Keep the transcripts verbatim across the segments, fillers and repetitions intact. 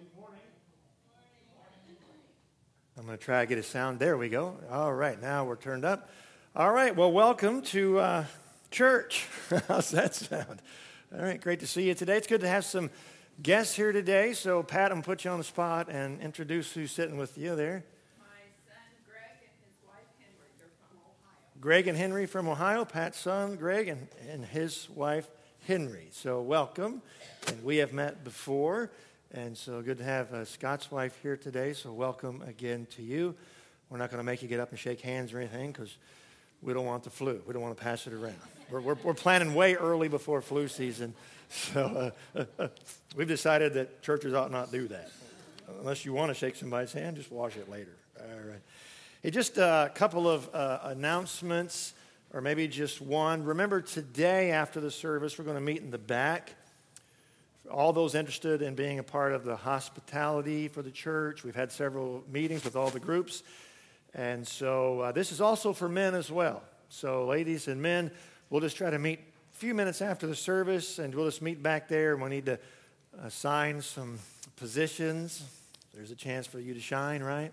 I'm going to try to get a sound. There we go. All right, now we're turned up. All right, well, welcome to uh, church. How's that sound? All right, great to see you today. It's good to have some guests here today. So, Pat, I'm going to put you on the spot and introduce who's sitting with you there. My son, Greg, and his wife, Henry. They're from Ohio. Greg and Henry from Ohio. Pat's son, Greg, and, and his wife, Henry. So, welcome. And we have met before. And so good to have uh, Scott's wife here today, so welcome again to you. We're not going to make you get up and shake hands or anything because we don't want the flu. We don't want to pass it around. We're, we're, we're planning way early before flu season, so uh, uh, we've decided that churches ought not do that. Unless you want to shake somebody's hand, just wash it later. All right. Hey, just a couple of uh, announcements, or maybe just one. Remember, today after the service, we're going to meet in the back. All those interested in being a part of the hospitality for the church, we've had several meetings with all the groups. And so uh, this is also for men as well. So ladies and men, we'll just try to meet a few minutes after the service, and we'll just meet back there, and we need to assign some positions. There's a chance for you to shine, right?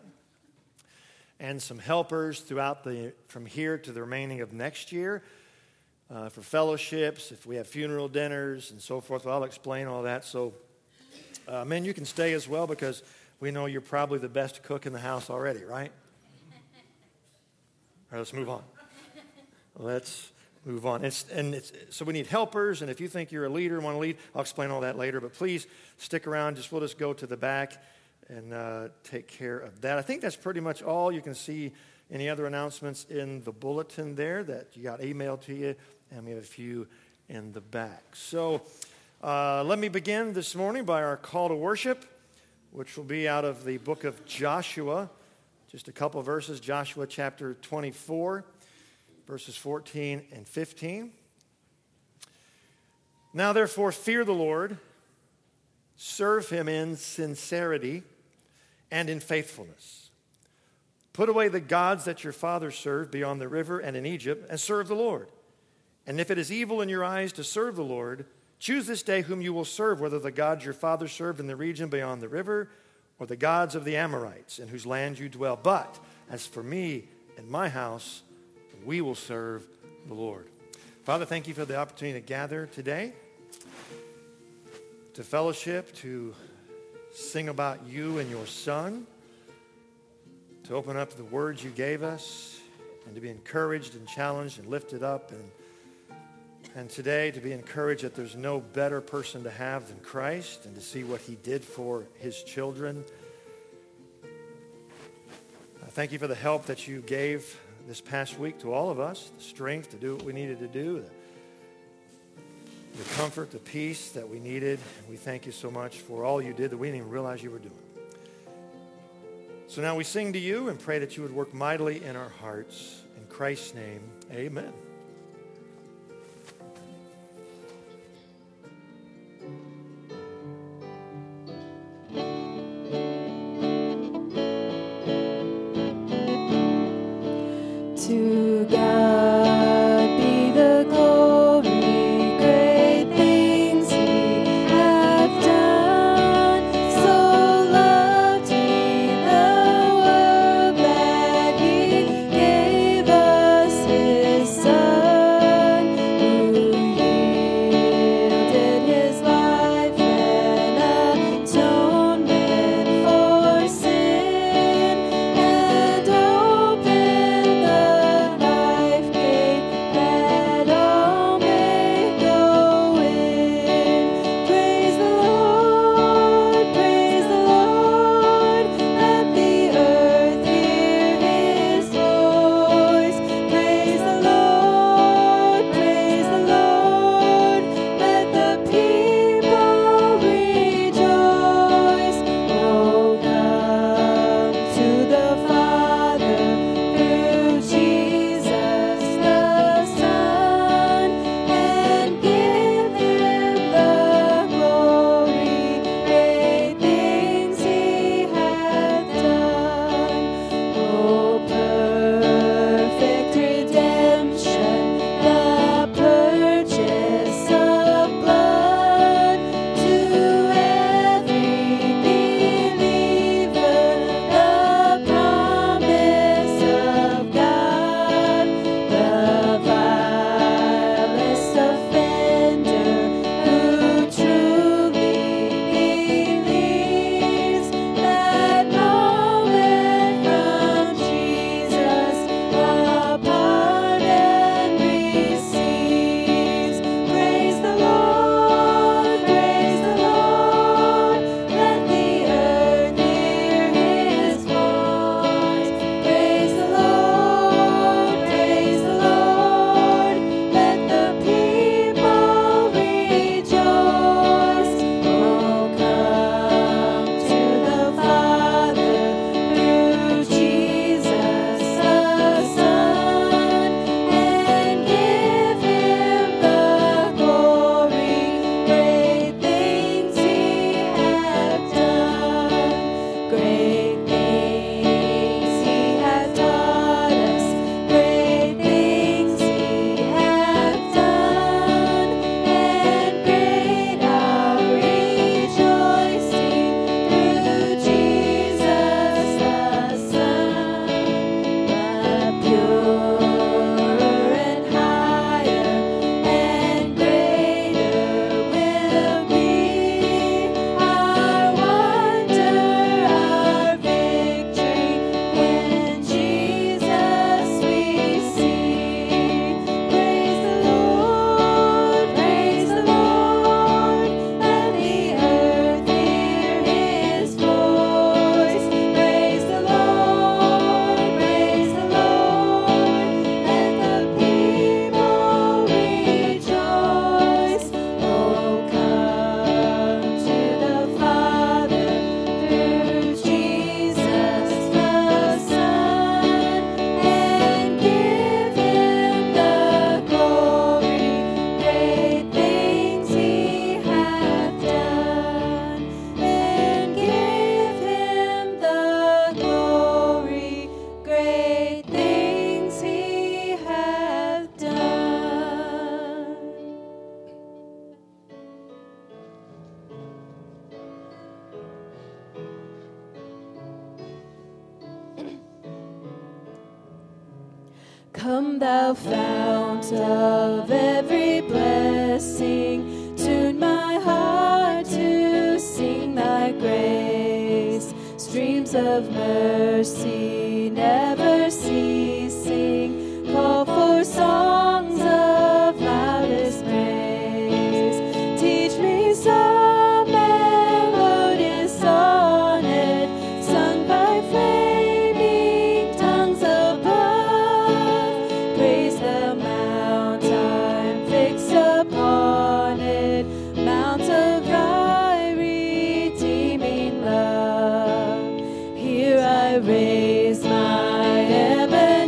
And some helpers throughout the, from here to the remaining of next year. Uh, for fellowships, if we have funeral dinners and so forth, well, I'll explain all that. So, uh, men, you can stay as well because we know you're probably the best cook in the house already, right? All right, let's move on. Let's move on. It's, and it's, so we need helpers, and if you think you're a leader and want to lead, I'll explain all that later. But please stick around. Just we'll just go to the back and uh, take care of that. I think that's pretty much all. You can see any other announcements in the bulletin there that you got emailed to you, and we have a few in the back. So uh, let me begin this morning by our call to worship, which will be out of the book of Joshua. Just a couple of verses, Joshua chapter twenty-four, verses fourteen and fifteen. Now therefore fear the Lord, serve him in sincerity and in faithfulness. Put away the gods that your fathers served beyond the river and in Egypt, and serve the Lord. And if it is evil in your eyes to serve the Lord, choose this day whom you will serve, whether the gods your fathers served in the region beyond the river, or the gods of the Amorites, in whose land you dwell. But as for me and my house, we will serve the Lord. Father, thank you for the opportunity to gather today, to fellowship, to sing about you and your Son, to open up the words you gave us, and to be encouraged and challenged and lifted up. And, and today to be encouraged that there's no better person to have than Christ, and to see what he did for his children. I thank you for the help that you gave this past week to all of us, the strength to do what we needed to do, the, the comfort, the peace that we needed. And we thank you so much for all you did that we didn't even realize you were doing. So now we sing to you and pray that you would work mightily in our hearts. In Christ's name, amen. To God be the glory, great things he hath done. So loved he the world that he gave us his Son. Come thou fount of every blessing, tune my heart to sing thy grace. Streams of mercy never ceasing, call for songs of loudest praise. Teach me some melodious sonnet, sung by flaming tongues above. Praise the mount I'm fixed upon it, mount of thy redeeming love. Here I raise my ebony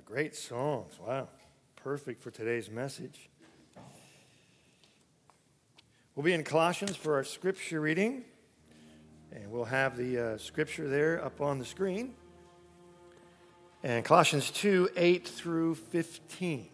great songs. Wow. Perfect for today's message. We'll be in Colossians for our scripture reading, and we'll have the uh, scripture there up on the screen. And Colossians two, eight through fifteen.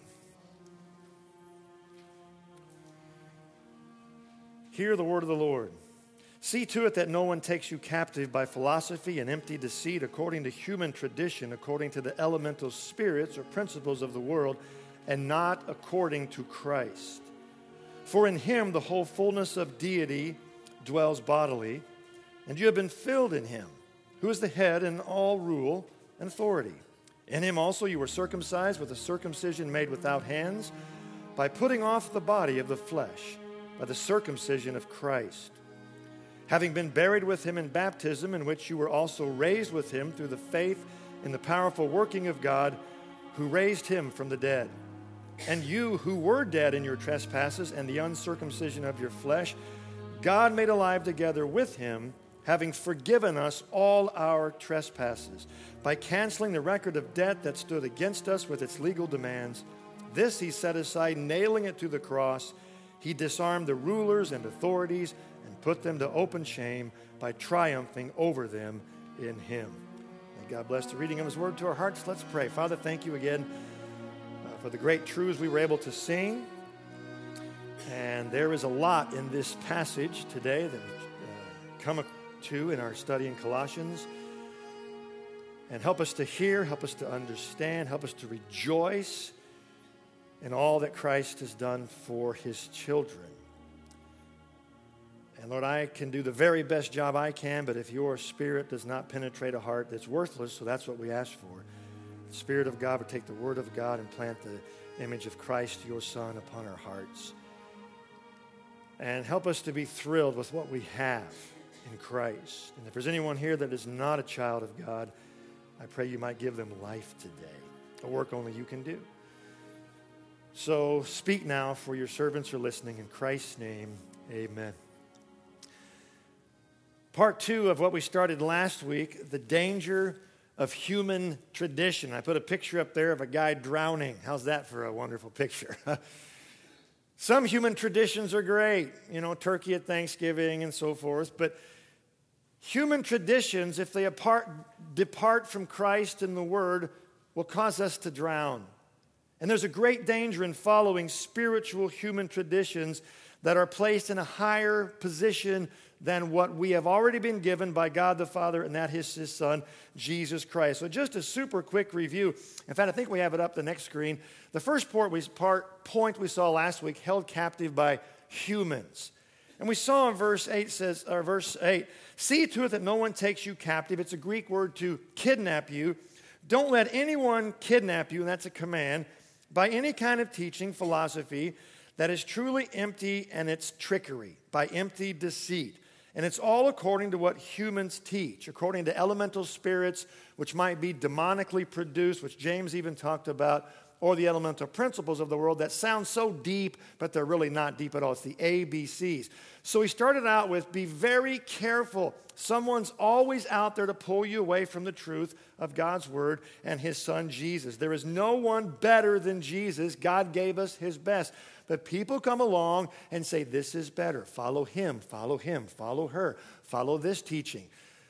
Hear the word of the Lord. See to it that no one takes you captive by philosophy and empty deceit, according to human tradition, according to the elemental spirits or principles of the world, and not according to Christ. For in him the whole fullness of deity dwells bodily, and you have been filled in him, who is the head in all rule and authority. In him also you were circumcised with a circumcision made without hands, by putting off the body of the flesh, by the circumcision of Christ, having been buried with him in baptism, in which you were also raised with him through the faith in the powerful working of God, who raised him from the dead. And you who were dead in your trespasses and the uncircumcision of your flesh, God made alive together with him, having forgiven us all our trespasses, by canceling the record of debt that stood against us with its legal demands. This he set aside, nailing it to the cross. He disarmed the rulers and authorities and put them to open shame by triumphing over them in him. May God bless the reading of his word to our hearts. Let's pray. Father, thank you again uh, for the great truths we were able to sing. And there is a lot in this passage today that we uh, come to in our study in Colossians. And help us to hear, help us to understand, help us to rejoice in all that Christ has done for his children. And Lord, I can do the very best job I can, but if your Spirit does not penetrate a heart, it's worthless, so that's what we ask for. The Spirit of God would take the Word of God and plant the image of Christ, your Son, upon our hearts. And help us to be thrilled with what we have in Christ. And if there's anyone here that is not a child of God, I pray you might give them life today, a work only you can do. So speak now, for your servants are listening. In Christ's name, amen. Part two of what we started last week, the danger of human tradition. I put a picture up there of a guy drowning. How's that for a wonderful picture? Some human traditions are great, you know, turkey at Thanksgiving and so forth, but human traditions, if they apart, depart from Christ and the Word, will cause us to drown. And there's a great danger in following spiritual human traditions that are placed in a higher position than what we have already been given by God the Father, and that is his Son, Jesus Christ. So just a super quick review. In fact, I think we have it up the next screen. The first part we, part, point we saw last week, held captive by humans. And we saw in verse eight, says, or verse eight, see to it that no one takes you captive. It's a Greek word to kidnap you. Don't let anyone kidnap you, and that's a command, by any kind of teaching, philosophy, that is truly empty and it's trickery, by empty deceit. And it's all according to what humans teach, according to elemental spirits, which might be demonically produced, which James even talked about, or the elemental principles of the world that sound so deep, but they're really not deep at all. It's the A B Cs. So he started out with, be very careful. Someone's always out there to pull you away from the truth of God's word and his Son, Jesus. There is no one better than Jesus. God gave us his best. But people come along and say, this is better. Follow him, follow him, follow her, follow this teaching.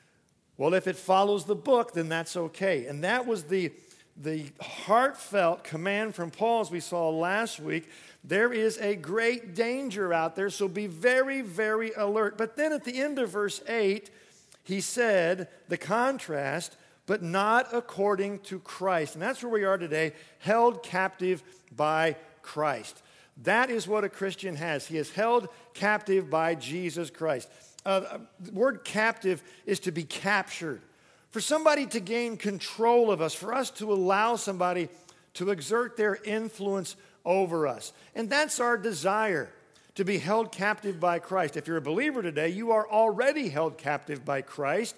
Well, if it follows the book, then that's okay. And that was the The heartfelt command from Paul, as we saw last week. There is a great danger out there, so be very, very alert. But then at the end of verse eight, he said, the contrast, but not according to Christ. And that's where we are today, held captive by Christ. That is what a Christian has. He is held captive by Jesus Christ. Uh, the word captive is to be captured. For somebody to gain control of us, for us to allow somebody to exert their influence over us. And that's our desire, to be held captive by Christ. If you're a believer today, you are already held captive by Christ.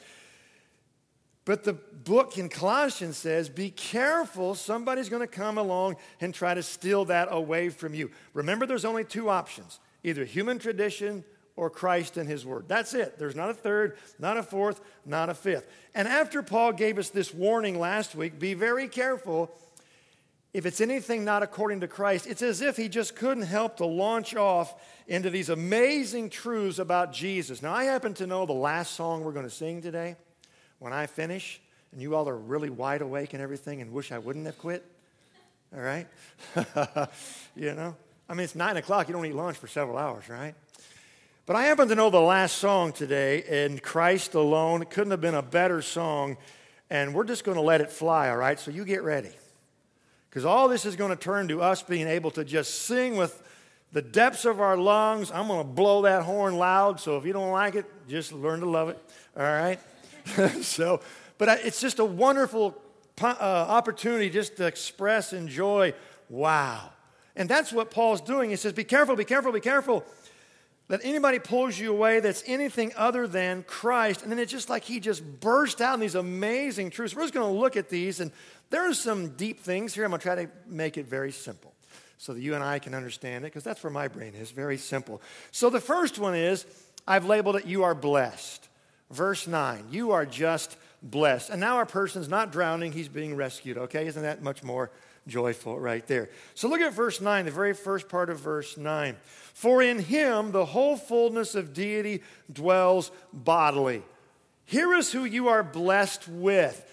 But the book in Colossians says, be careful, somebody's going to come along and try to steal that away from you. Remember, there's only two options, either human tradition or Christ and his word. That's it. There's not a third, not a fourth, not a fifth. And after Paul gave us this warning last week, be very careful, if it's anything not according to Christ, it's as if he just couldn't help to launch off into these amazing truths about Jesus. Now, I happen to know the last song we're going to sing today. When I finish, and you all are really wide awake and everything and wish I wouldn't have quit, all right? You know? I mean, it's nine o'clock. You don't eat lunch for several hours, right? But I happen to know the last song today, and Christ Alone. It couldn't have been a better song, and we're just going to let it fly, all right? So you get ready. Because all this is going to turn to us being able to just sing with the depths of our lungs. I'm going to blow that horn loud, so if you don't like it, just learn to love it, all right? so, but it's just a wonderful uh, opportunity just to express and enjoy. Wow. And that's what Paul's doing. He says, be careful, be careful, be careful that anybody pulls you away that's anything other than Christ. And then it's just like he just burst out in these amazing truths. We're just going to look at these, and there are some deep things here. I'm going to try to make it very simple so that you and I can understand it, because that's where my brain is, very simple. So the first one is, I've labeled it, you are blessed. Verse nine, you are just blessed. And now our person's not drowning, he's being rescued, okay? Isn't that much more joyful right there? So look at verse nine, the very first part of verse nine. For in him the whole fullness of deity dwells bodily. Here is who you are blessed with.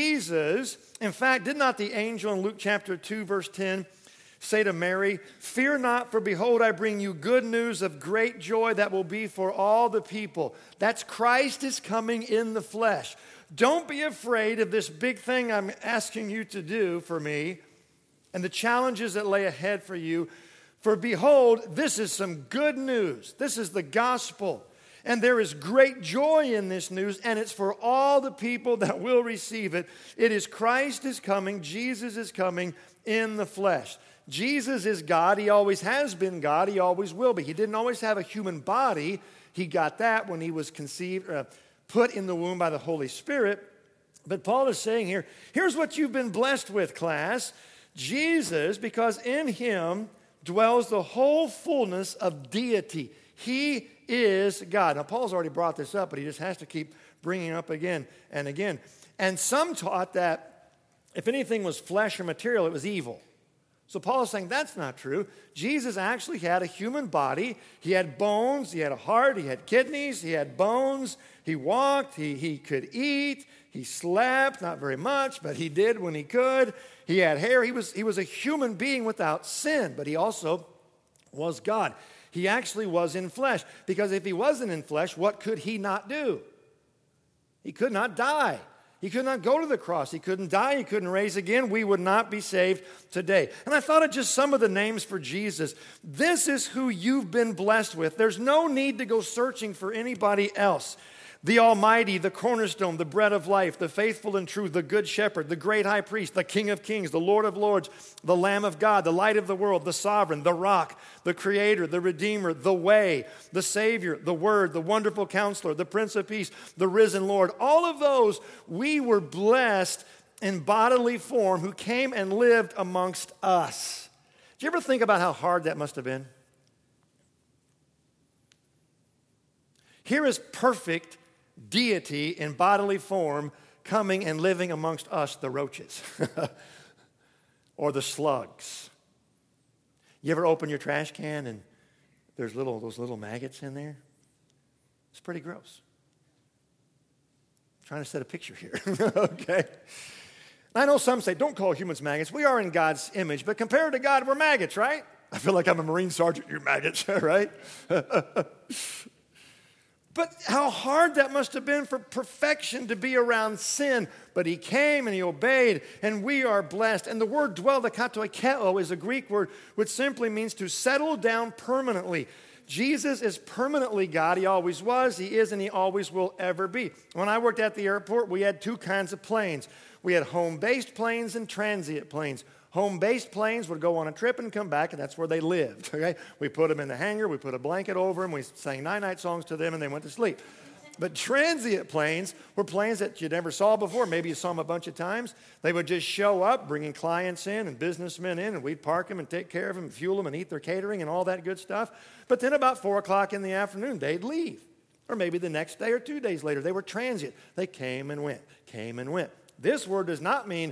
Jesus, in fact, did not the angel in Luke chapter two, verse ten, say to Mary, fear not, for behold, I bring you good news of great joy that will be for all the people. That's Christ is coming in the flesh. Don't be afraid of this big thing I'm asking you to do for me and the challenges that lay ahead for you. For behold, this is some good news. This is the gospel. And there is great joy in this news, and it's for all the people that will receive it. It is Christ is coming. Jesus is coming in the flesh. Jesus is God. He always has been God. He always will be. He didn't always have a human body. He got that when he was conceived, uh, put in the womb by the Holy Spirit. But Paul is saying here, here's what you've been blessed with, class. Jesus, because in him dwells the whole fullness of deity. He is God. Now, Paul's already brought this up, but he just has to keep bringing it up again and again. And some taught that if anything was flesh or material, it was evil. So Paul is saying that's not true. Jesus actually had a human body. He had bones. He had a heart. He had kidneys. He had bones. He walked. He, he could eat. He slept, not very much, but he did when he could. He had hair. He was, he was a human being without sin, but he also was God. He actually was in flesh, because if he wasn't in flesh, what could he not do? He could not die. He could not go to the cross. He couldn't die. He couldn't raise again. We would not be saved today. And I thought of just some of the names for Jesus. This is who you've been blessed with. There's no need to go searching for anybody else. The Almighty, the cornerstone, the bread of life, the faithful and true, the good shepherd, the great high priest, the King of kings, the Lord of lords, the Lamb of God, the light of the world, the sovereign, the rock, the creator, the redeemer, the way, the savior, the word, the wonderful counselor, the prince of peace, the risen Lord. All of those, we were blessed in bodily form who came and lived amongst us. Did you ever think about how hard that must have been? Here is perfect deity in bodily form coming and living amongst us, the roaches or the slugs. You ever open your trash can and there's little those little maggots in there? It's pretty gross. I'm trying to set a picture here. Okay. I know some say, don't call humans maggots. We are in God's image, but compared to God, we're maggots, right? I feel like I'm a Marine sergeant. You're maggots, right? But how hard that must have been for perfection to be around sin. But he came and he obeyed, and we are blessed. And the word dwell, the katoikeo, is a Greek word which simply means to settle down permanently. Jesus is permanently God. He always was, he is, and he always will ever be. When I worked at the airport, we had two kinds of planes. We had home-based planes and transient planes. Home-based planes would go on a trip and come back, and that's where they lived. Okay, we put them in the hangar, we put a blanket over them, we sang night-night songs to them, and they went to sleep. But transient planes were planes that you never saw before. Maybe you saw them a bunch of times. They would just show up, bringing clients in and businessmen in, and we'd park them and take care of them and fuel them and eat their catering and all that good stuff. But then about four o'clock in the afternoon, they'd leave. Or maybe the next day or two days later. They were transient. They came and went, came and went. This word does not mean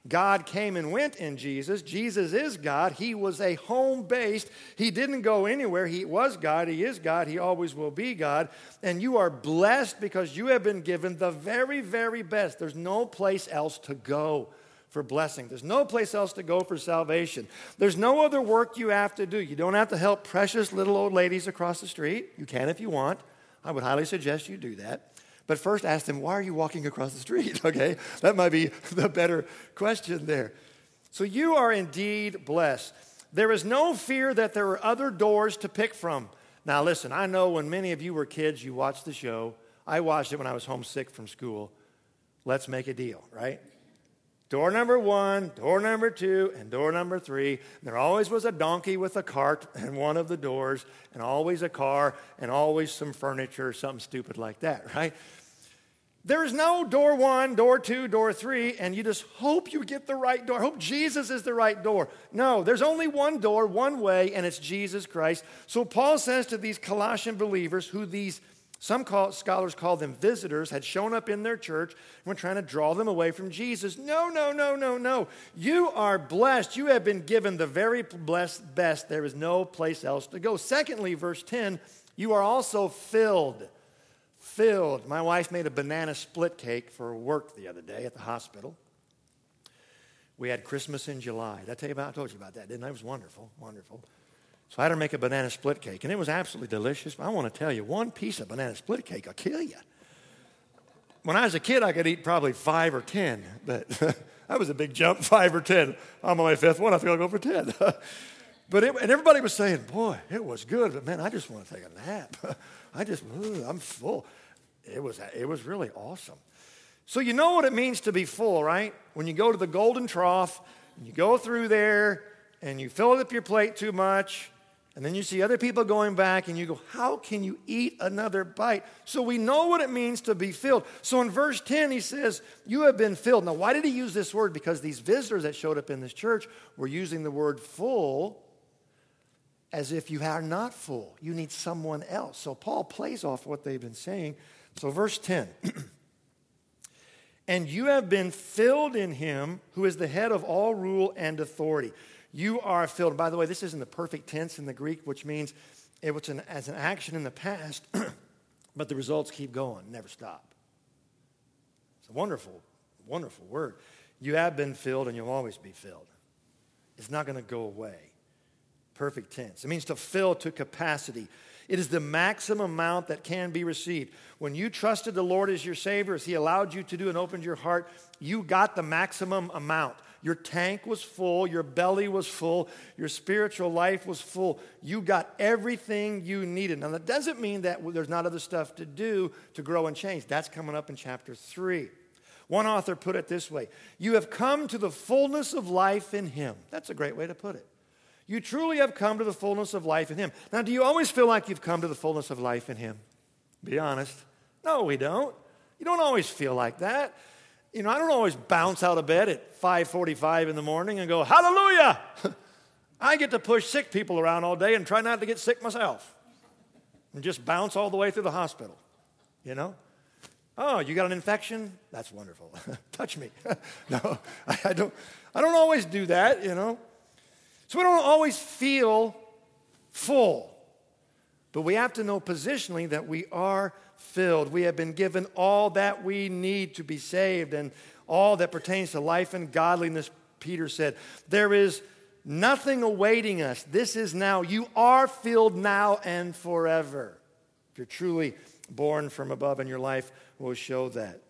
God came and went in Jesus. Jesus is God. He was a home-based. He didn't go anywhere. He was God. He is God. He always will be God. And you are blessed because you have been given the very, very best. There's no place else to go for blessing. There's no place else to go for salvation. There's no other work you have to do. You don't have to help precious little old ladies across the street. You can if you want. I would highly suggest you do that. But first ask them, why are you walking across the street? Okay, that might be the better question there. So you are indeed blessed. There is no fear that there are other doors to pick from. Now listen, I know when many of you were kids, you watched the show. I watched it when I was homesick from school. Let's Make a Deal, right? Door number one, door number two, and door number three. There always was a donkey with a cart in one of the doors, and always a car, and always some furniture or something stupid like that, right? There's no door one, door two, door three, and you just hope you get the right door. Hope Jesus is the right door. No, there's only one door, one way, and it's Jesus Christ. So Paul says to these Colossian believers, who these, some call, scholars call them visitors, had shown up in their church and were trying to draw them away from Jesus. No, no, no, no, no. You are blessed. You have been given the very blessed best. There is no place else to go. Secondly, verse ten, you are also filled. Filled. My wife made a banana split cake for work the other day at the hospital. We had Christmas in July. Did I tell you about? I told you about that, didn't I? It was wonderful, wonderful. So I had her make a banana split cake, and it was absolutely delicious. I want to tell you, one piece of banana split cake will kill you. When I was a kid, I could eat probably five or ten, but that was a big jump, five or ten. I'm on my fifth one. I think I'll go for ten. But it, and everybody was saying, boy, it was good, but man, I just want to take a nap. I just, ugh, I'm full. It was, it was really awesome. So you know what it means to be full, right? When you go to the golden trough, and you go through there, and you fill up your plate too much, and then you see other people going back, and you go, how can you eat another bite? So we know what it means to be filled. So in verse ten, he says, you have been filled. Now, why did he use this word? Because these visitors that showed up in this church were using the word full as if you are not full. You need someone else. So Paul plays off what they've been saying. So verse ten, and you have been filled in him who is the head of all rule and authority. You are filled. By the way, this is in the perfect tense in the Greek, which means it was an, as an action in the past, but the results keep going, never stop. It's a wonderful, wonderful word. You have been filled and you'll always be filled. It's not going to go away. Perfect tense. It means to fill to capacity. It is the maximum amount that can be received. When you trusted the Lord as your Savior, as He allowed you to do and opened your heart, you got the maximum amount. Your tank was full, your belly was full, your spiritual life was full. You got everything you needed. Now, that doesn't mean that there's not other stuff to do to grow and change. That's coming up in chapter three. One author put it this way: you have come to the fullness of life in Him. That's a great way to put it. You truly have come to the fullness of life in Him. Now, do you always feel like you've come to the fullness of life in Him? Be honest. No, we don't. You don't always feel like that. You know, I don't always bounce out of bed at five forty-five in the morning and go, hallelujah! I get to push sick people around all day and try not to get sick myself. And just bounce all the way through the hospital, you know? Oh, you got an infection? That's wonderful. Touch me. No, I don't, I don't always do that, you know? So we don't always feel full. But we have to know positionally that we are filled. We have been given all that we need to be saved and all that pertains to life and godliness, Peter said. There is nothing awaiting us. This is now. You are filled now and forever. If you're truly born from above, and your life will show that.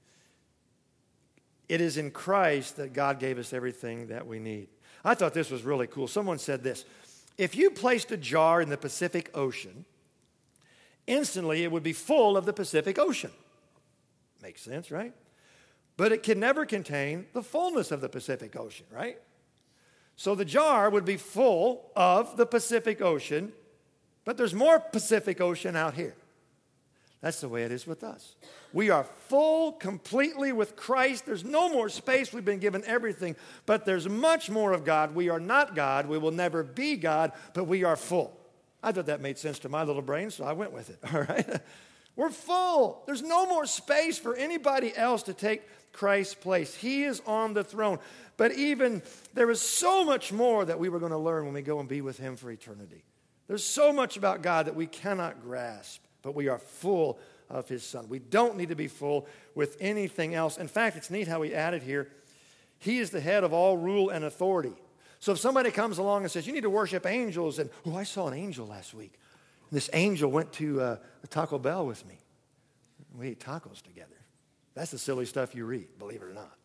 It is in Christ that God gave us everything that we need. I thought this was really cool. Someone said this: if you placed a jar in the Pacific Ocean, instantly it would be full of the Pacific Ocean. Makes sense, right? But it can never contain the fullness of the Pacific Ocean, right? So the jar would be full of the Pacific Ocean, but there's more Pacific Ocean out here. That's the way it is with us. We are full completely with Christ. There's no more space. We've been given everything, but there's much more of God. We are not God. We will never be God, but we are full. I thought that made sense to my little brain, so I went with it, all right? We're full. There's no more space for anybody else to take Christ's place. He is on the throne. But even there is so much more that we were going to learn when we go and be with him for eternity. There's so much about God that we cannot grasp, but we are full of his Son. We don't need to be full with anything else. In fact, it's neat how he added here, he is the head of all rule and authority. So if somebody comes along and says, you need to worship angels, and, oh, I saw an angel last week. And this angel went to uh, a Taco Bell with me. We ate tacos together. That's the silly stuff you read, believe it or not.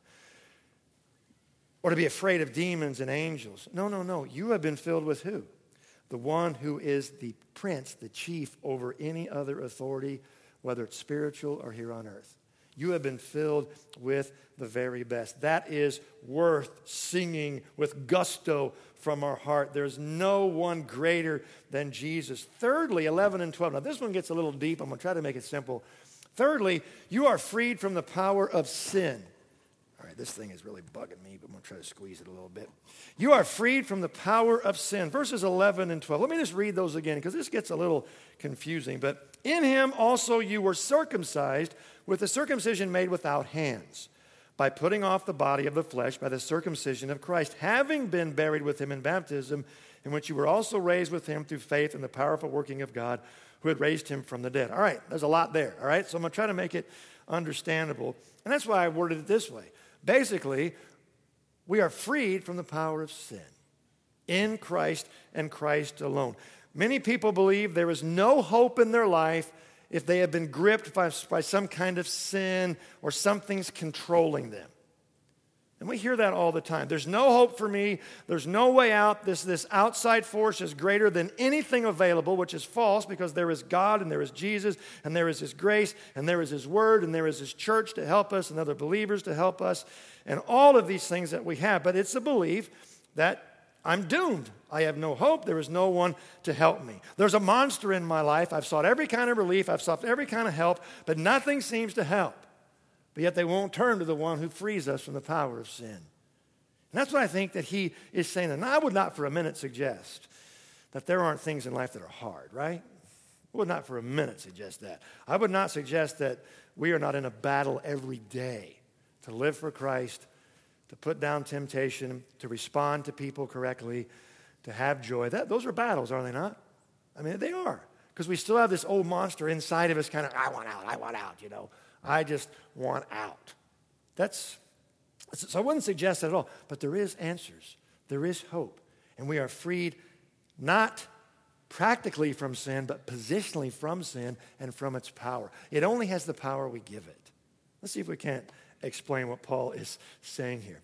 Or to be afraid of demons and angels. No, no, no. You have been filled with who? The one who is the prince, the chief over any other authority, whether it's spiritual or here on earth. You have been filled with the very best. That is worth singing with gusto from our heart. There's no one greater than Jesus. Thirdly, eleven and twelve. Now this one gets a little deep. I'm going to try to make it simple. Thirdly, you are freed from the power of sin. All right, this thing is really bugging me, but I'm going to try to squeeze it a little bit. You are freed from the power of sin. Verses eleven and twelve. Let me just read those again because this gets a little confusing. But in him also you were circumcised with a circumcision made without hands, by putting off the body of the flesh by the circumcision of Christ, having been buried with him in baptism, in which you were also raised with him through faith in the powerful working of God, who had raised him from the dead. All right, there's a lot there, all right? So I'm going to try to make it understandable. And that's why I worded it this way. Basically, we are freed from the power of sin in Christ and Christ alone. Many people believe there is no hope in their life if they have been gripped by, by some kind of sin or something's controlling them. And we hear that all the time. There's no hope for me. There's no way out. This, this outside force is greater than anything available, which is false because there is God and there is Jesus and there is his grace and there is his word and there is his church to help us and other believers to help us and all of these things that we have. But it's a belief that I'm doomed. I have no hope. There is no one to help me. There's a monster in my life. I've sought every kind of relief. I've sought every kind of help, but nothing seems to help. But yet they won't turn to the one who frees us from the power of sin. And that's what I think that he is saying. And I would not for a minute suggest that there aren't things in life that are hard, right? I would not for a minute suggest that. I would not suggest that we are not in a battle every day to live for Christ, to put down temptation, to respond to people correctly, to have joy. That, those are battles, are they not? I mean, they are. Because we still have this old monster inside of us kind of, I want out, I want out, you know. I just want out. That's, so I wouldn't suggest that at all. But there is answers. There is hope. And we are freed not practically from sin, but positionally from sin and from its power. It only has the power we give it. Let's see if we can't explain what Paul is saying here.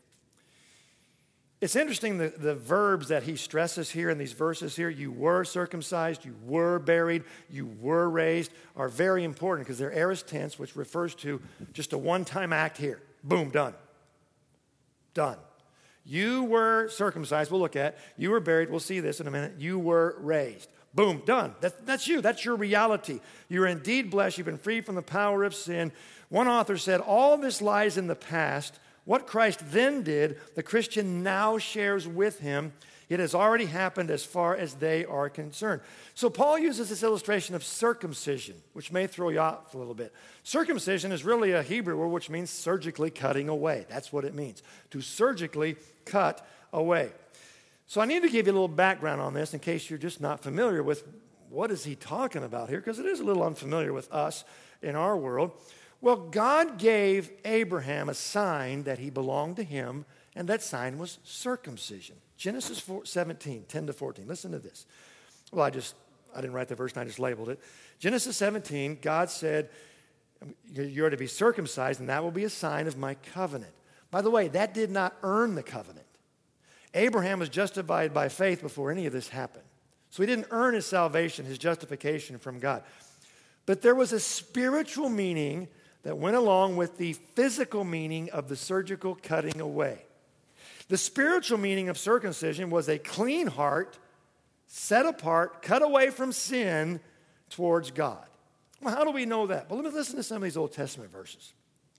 It's interesting the, the verbs that he stresses here in these verses here. You were circumcised, you were buried, you were raised, are very important because they're aorist tense, which refers to just a one-time act here. Boom, done. Done. You were circumcised, we'll look at. You were buried, we'll see this in a minute. You were raised. Boom, done. That, that's you. That's your reality. You're indeed blessed. You've been freed from the power of sin. One author said, all this lies in the past. What Christ then did, the Christian now shares with him. It has already happened as far as they are concerned. So Paul uses this illustration of circumcision, which may throw you off a little bit. Circumcision is really a Hebrew word which means surgically cutting away. That's what it means, to surgically cut away. So I need to give you a little background on this in case you're just not familiar with what is he talking about here, because it is a little unfamiliar with us in our world. Well, God gave Abraham a sign that he belonged to him, and that sign was circumcision. Genesis seventeen, ten to fourteen. Listen to this. Well, I just, I didn't write the verse, and I just labeled it. Genesis seventeen, God said, you're to be circumcised, and that will be a sign of my covenant. By the way, that did not earn the covenant. Abraham was justified by faith before any of this happened. So he didn't earn his salvation, his justification from God. But there was a spiritual meaning that went along with the physical meaning of the surgical cutting away. The spiritual meaning of circumcision was a clean heart, set apart, cut away from sin towards God. Well, how do we know that? Well, let me listen to some of these Old Testament verses.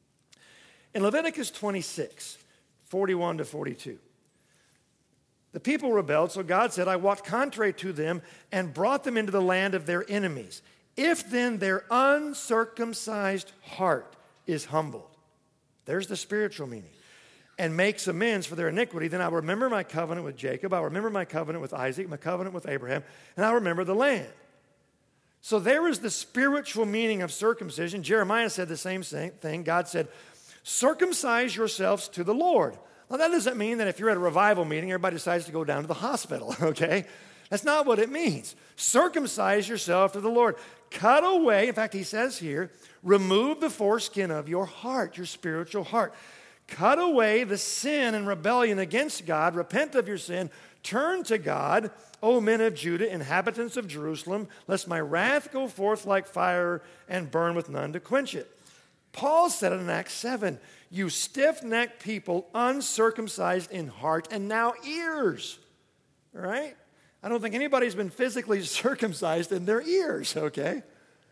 In Leviticus twenty-six, forty-one to forty-two, the people rebelled, so God said, I walked contrary to them and brought them into the land of their enemies. If then their uncircumcised heart is humbled, there's the spiritual meaning, and makes amends for their iniquity, then I will remember my covenant with Jacob, I will remember my covenant with Isaac, my covenant with Abraham, and I will remember the land. So there is the spiritual meaning of circumcision. Jeremiah said the same thing. God said, circumcise yourselves to the Lord. Now that doesn't mean that if you're at a revival meeting, everybody decides to go down to the hospital, okay? That's not what it means. Circumcise yourself to the Lord. Cut away, in fact, he says here, remove the foreskin of your heart, your spiritual heart. Cut away the sin and rebellion against God. Repent of your sin. Turn to God, O men of Judah, inhabitants of Jerusalem, lest my wrath go forth like fire and burn with none to quench it. Paul said it in Acts seven, you stiff-necked people, uncircumcised in heart and now ears. All right? I don't think anybody's been physically circumcised in their ears, okay?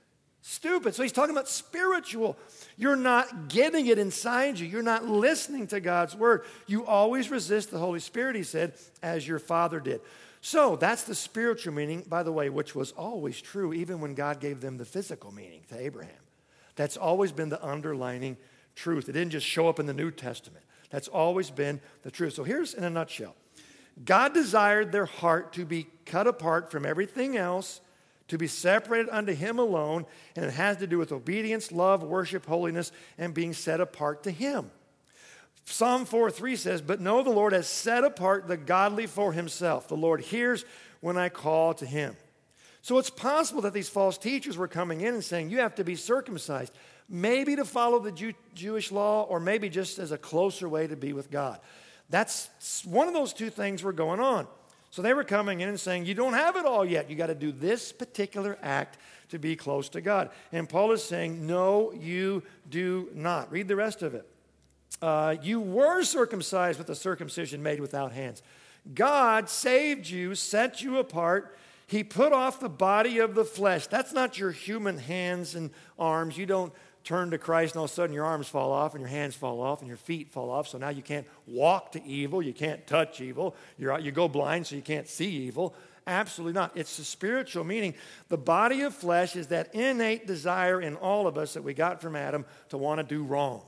Stupid. So he's talking about spiritual. You're not getting it inside you. You're not listening to God's word. You always resist the Holy Spirit, he said, as your father did. So that's the spiritual meaning, by the way, which was always true even when God gave them the physical meaning to Abraham. That's always been the underlining truth. It didn't just show up in the New Testament. That's always been the truth. So here's in a nutshell. God desired their heart to be cut apart from everything else, to be separated unto him alone, and it has to do with obedience, love, worship, holiness, and being set apart to him. Psalm four three says, but know the Lord has set apart the godly for himself. The Lord hears when I call to him. So it's possible that these false teachers were coming in and saying, you have to be circumcised, maybe to follow the Jew- Jewish law, or maybe just as a closer way to be with God. That's one of those two things were going on. So they were coming in and saying, you don't have it all yet. You got to do this particular act to be close to God. And Paul is saying, no, you do not. Read the rest of it. Uh, you were circumcised with a circumcision made without hands. God saved you, set you apart. He put off the body of the flesh. That's not your human hands and arms. You don't turn to Christ and all of a sudden your arms fall off and your hands fall off and your feet fall off. So now you can't walk to evil. You can't touch evil. You're, you go blind so you can't see evil. Absolutely not. It's the spiritual meaning. The body of flesh is that innate desire in all of us that we got from Adam to want to do wrong.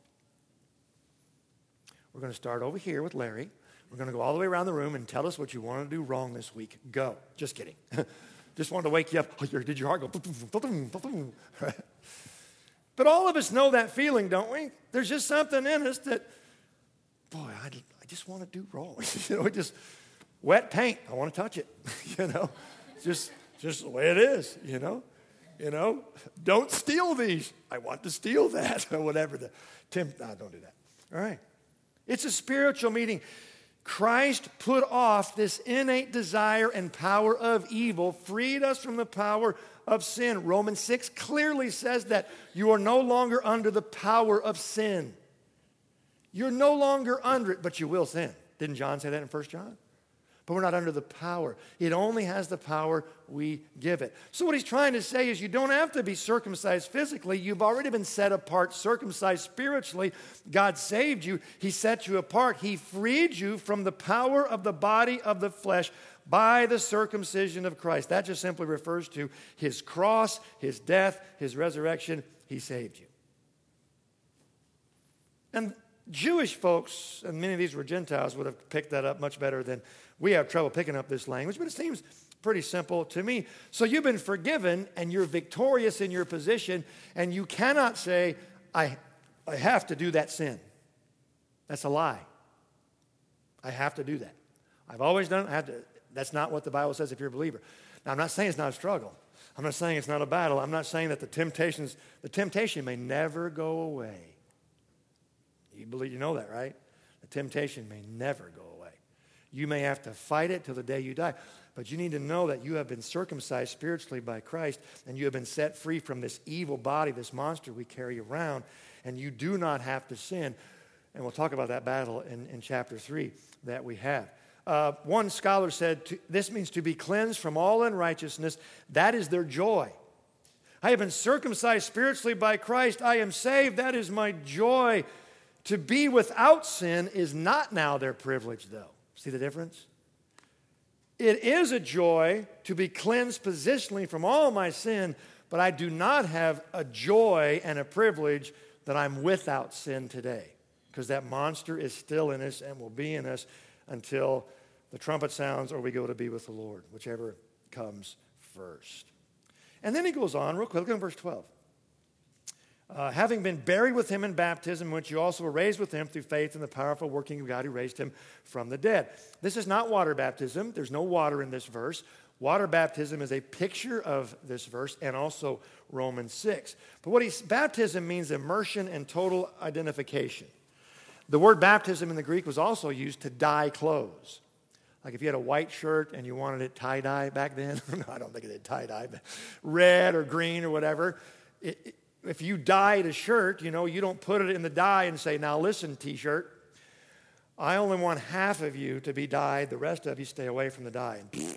We're going to start over here with Larry. We're going to go all the way around the room and tell us what you want to do wrong this week. Go. Just kidding. Just wanted to wake you up. Oh, did your heart go? But all of us know that feeling, don't we? There's just something in us that, boy, I, I just want to do wrong. you know, just wet paint. I want to touch it. you know, just just the way it is. You know, you know. Don't steal these. I want to steal that or whatever. The Tim, no, don't do that. All right. It's a spiritual meeting. Christ put off this innate desire and power of evil, freed us from the power of sin. Romans six clearly says that you are no longer under the power of sin. You're no longer under it, but you will sin. Didn't John say that in First John? But we're not under the power. It only has the power we give it. So what he's trying to say is you don't have to be circumcised physically. You've already been set apart, circumcised spiritually. God saved you. He set you apart. He freed you from the power of the body of the flesh by the circumcision of Christ. That just simply refers to his cross, his death, his resurrection. He saved you. And Jewish folks, and many of these were Gentiles, would have picked that up much better than we have trouble picking up this language, but it seems pretty simple to me. So you've been forgiven, and you're victorious in your position, and you cannot say, I, I have to do that sin. That's a lie. I have to do that. I've always done it. I have to. That's not what the Bible says if you're a believer. Now, I'm not saying it's not a struggle. I'm not saying it's not a battle. I'm not saying that the temptations, the temptation may never go away. You believe, you know that, right? The temptation may never go away. You may have to fight it till the day you die. But you need to know that you have been circumcised spiritually by Christ, and you have been set free from this evil body, this monster we carry around, and you do not have to sin. And we'll talk about that battle in, in chapter three that we have. Uh, one scholar said, to, this means to be cleansed from all unrighteousness. That is their joy. I have been circumcised spiritually by Christ. I am saved. That is my joy. To be without sin is not now their privilege, though. See the difference? It is a joy to be cleansed positionally from all my sin, but I do not have a joy and a privilege that I'm without sin today, because that monster is still in us and will be in us until the trumpet sounds or we go to be with the Lord, whichever comes first. And then he goes on real quick. Look at verse twelve. Uh, having been buried with him in baptism, which you also were raised with him through faith in the powerful working of God who raised him from the dead. This is not water baptism. There's no water in this verse. Water baptism is a picture of this verse and also Romans six. But what he's, baptism means immersion and total identification. The word baptism in the Greek was also used to dye clothes. Like if you had a white shirt and you wanted it tie-dye back then. No, I don't think it did tie-dye, but red or green or whatever. It, it, If you dyed a shirt, you know, you don't put it in the dye and say, now listen, T-shirt, I only want half of you to be dyed. The rest of you stay away from the dye. And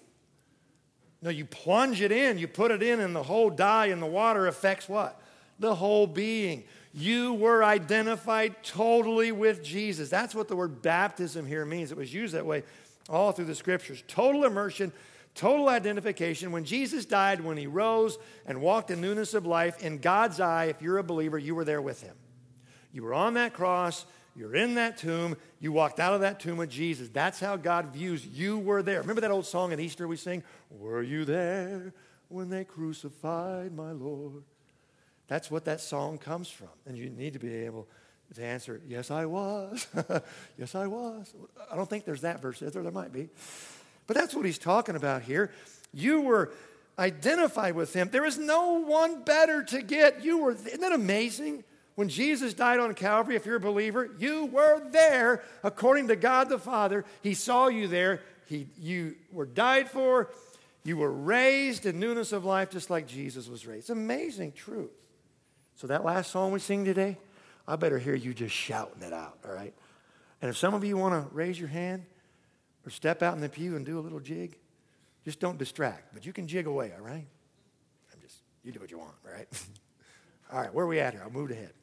no, you plunge it in. You put it in, and the whole dye in the water affects what? The whole being. You were identified totally with Jesus. That's what the word baptism here means. It was used that way all through the Scriptures. Total immersion, total identification. When Jesus died, when he rose and walked in newness of life, in God's eye, if you're a believer, you were there with him. You were on that cross. You're in that tomb. You walked out of that tomb with Jesus. That's how God views you. Were there. Remember that old song at Easter we sing? Were you there when they crucified my Lord? That's what that song comes from. And you need to be able to answer, yes, I was. Yes, I was. I don't think there's that verse, is there? There might be. But that's what he's talking about here. You were identified with him. There is no one better to get. You were, isn't that amazing? When Jesus died on Calvary, if you're a believer, you were there according to God the Father. He saw you there. He, you were died for. You were raised in newness of life just like Jesus was raised. It's amazing truth. So that last song we sing today, I better hear you just shouting it out, all right? And if some of you want to raise your hand or step out in the pew and do a little jig, just don't distract. But you can jig away, all right? I'm just, you do what you want, all right? All right, where are we at here? I'll move ahead.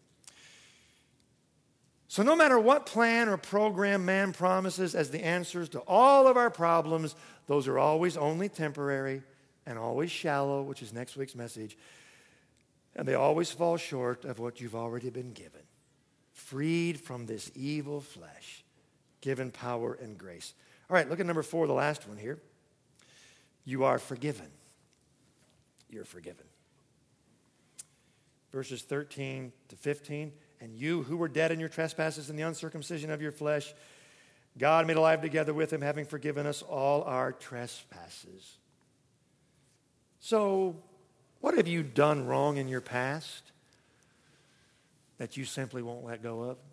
So no matter what plan or program man promises as the answers to all of our problems, those are always only temporary and always shallow, which is next week's message. And they always fall short of what you've already been given. Freed from this evil flesh, given power and grace. All right, look at number four, the last one here. You are forgiven. You're forgiven. Verses thirteen to fifteen. And you who were dead in your trespasses and the uncircumcision of your flesh, God made alive together with him, having forgiven us all our trespasses. So, what have you done wrong in your past that you simply won't let go of?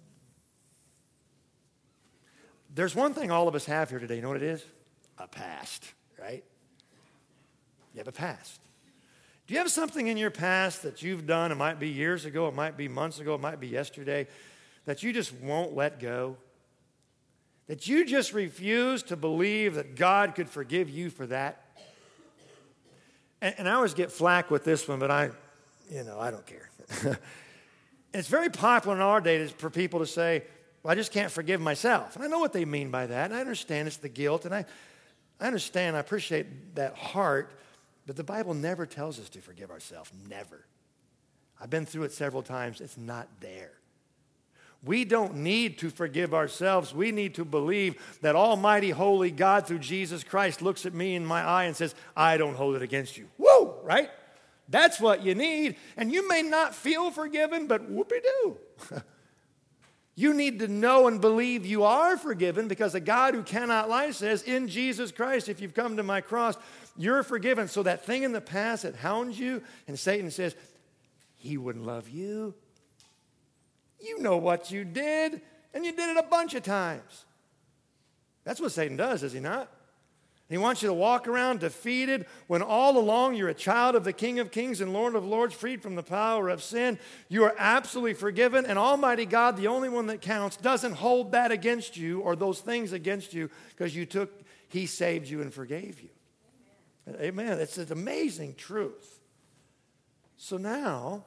There's one thing all of us have here today. You know what it is? A past, right? You have a past. Do you have something in your past that you've done? It might be years ago, it might be months ago, it might be yesterday, that you just won't let go? That you just refuse to believe that God could forgive you for that? And, and I always get flack with this one, but I, you know, I don't care. It's very popular in our days for people to say, well, I just can't forgive myself. And I know what they mean by that, and I understand it's the guilt, and I, I understand, I appreciate that heart. But the Bible never tells us to forgive ourselves. Never. I've been through it several times. It's not there. We don't need to forgive ourselves. We need to believe that Almighty, Holy God through Jesus Christ looks at me in my eye and says, I don't hold it against you. Woo! Right? That's what you need. And you may not feel forgiven, but whoopee-doo. You need to know and believe you are forgiven because the God who cannot lie says, in Jesus Christ, if you've come to my cross, you're forgiven. So that thing in the past that hounds you, and Satan says, he wouldn't love you. You know what you did, and you did it a bunch of times. That's what Satan does, is he not? He wants you to walk around defeated when all along you're a child of the King of Kings and Lord of Lords, freed from the power of sin. You are absolutely forgiven, and Almighty God, the only one that counts, doesn't hold that against you or those things against you because you took, he saved you and forgave you. Amen. Amen. It's an amazing truth. So now,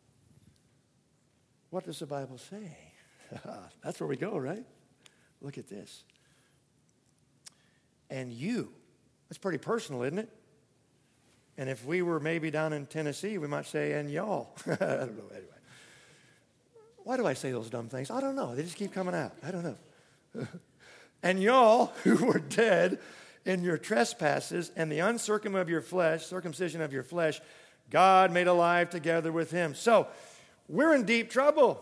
what does the Bible say? That's where we go, right? Look at this. And you, that's pretty personal, isn't it? And if we were maybe down in Tennessee, we might say, and y'all. I don't know, anyway. Why do I say those dumb things? I don't know. They just keep coming out. I don't know. And y'all who were dead in your trespasses and the uncircumcision of your flesh, circumcision of your flesh, God made alive together with him. So we're in deep trouble.